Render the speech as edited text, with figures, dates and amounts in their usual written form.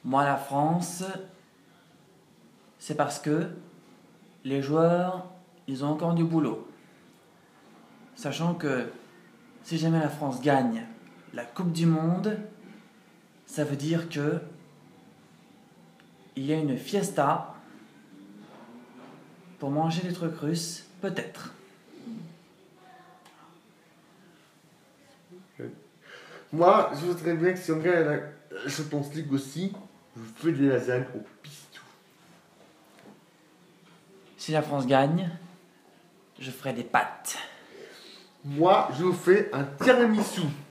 Moi, la France, c'est parce que les joueurs, ils ont encore du boulot. Sachant que si jamais la France gagne la Coupe du Monde, ça veut dire que il y a une fiesta pour manger des trucs russes, peut-être. Moi, je voudrais bien que si on gagne la Champions League aussi, je fais des lasagnes au pistou. Si la France gagne, je ferai des pâtes. Moi, je vous fais un tiramisu.